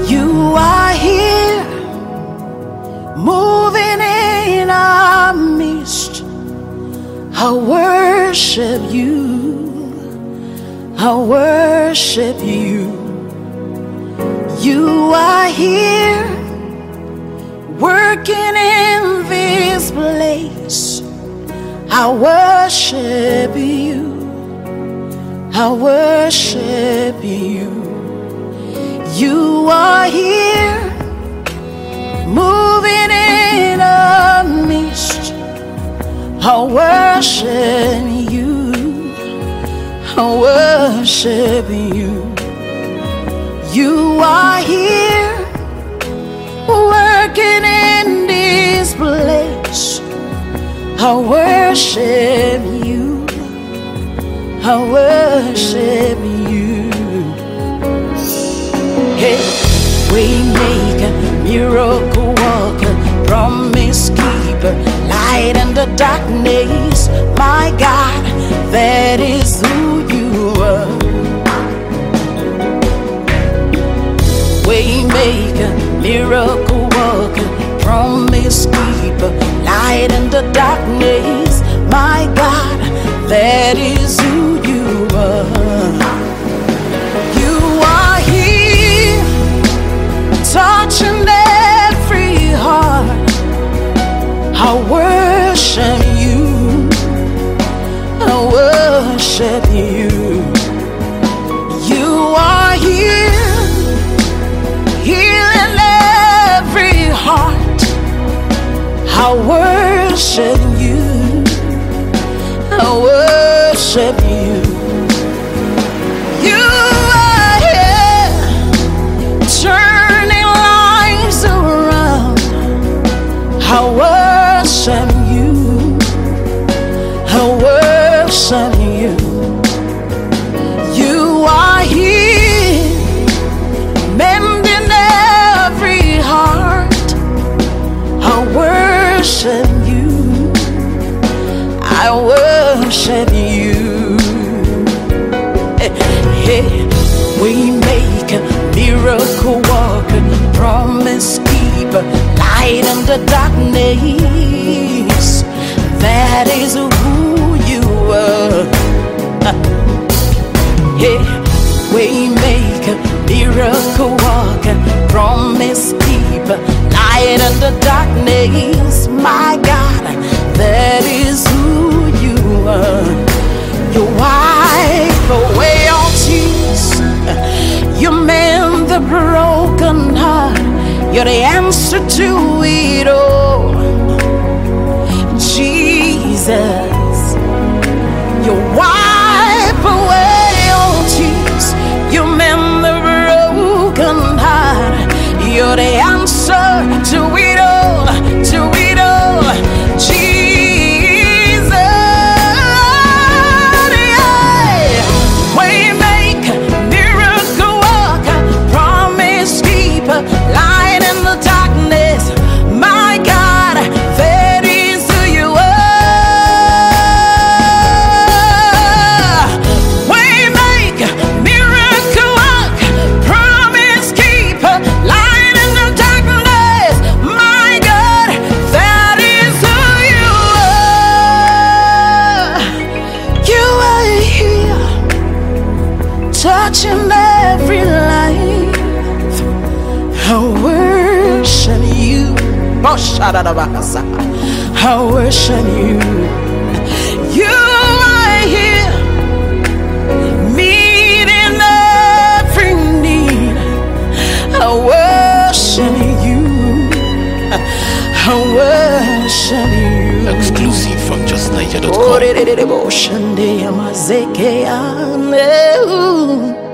You are here, moving in our midst. I worship you, I worship you. You are here, working in this place. I worship you, I worship you. You are here, moving in our midst. I worship you, I worship you. You are here, working in this place. I worship you, I worship you. Hey, waymaker, miracle worker, promise keeper, light in the darkness. My God, that is who you are. Waymaker, miracle worker, promise keeper, light in the darkness. My God, that is who you are. You are here, touching every heart. I worship you, I worship you. You are here, healing every heart. I worship you, I worship you. You are here, turning lives around. I worship you, I worship you. You are here, mending every heart. I worship you, I worship you. Hey, we make a miracle worker, promise keeper, light in the darkness. That is who you are. Hey, we make a miracle worker, promise keeper, light in the darkness. My God, that is who you are. You wipe away all tears, you mend the broken heart. You're the answer to it all, Jesus. You wipe away all tears, you mend the broken heart. You're the answer to it all, to it all, Jesus. Yeah. Waymaker, miracle worker, promise keeper, light in the darkness. My God, that is who you are. Waymaker, miracle worker, promise keeper, light in the darkness. My God, that is who you are. You are here, touching every life. I worship you. Oh, I worship you. You are here, meeting every need. I worship you, I worship you. Exclusive from justniger.com.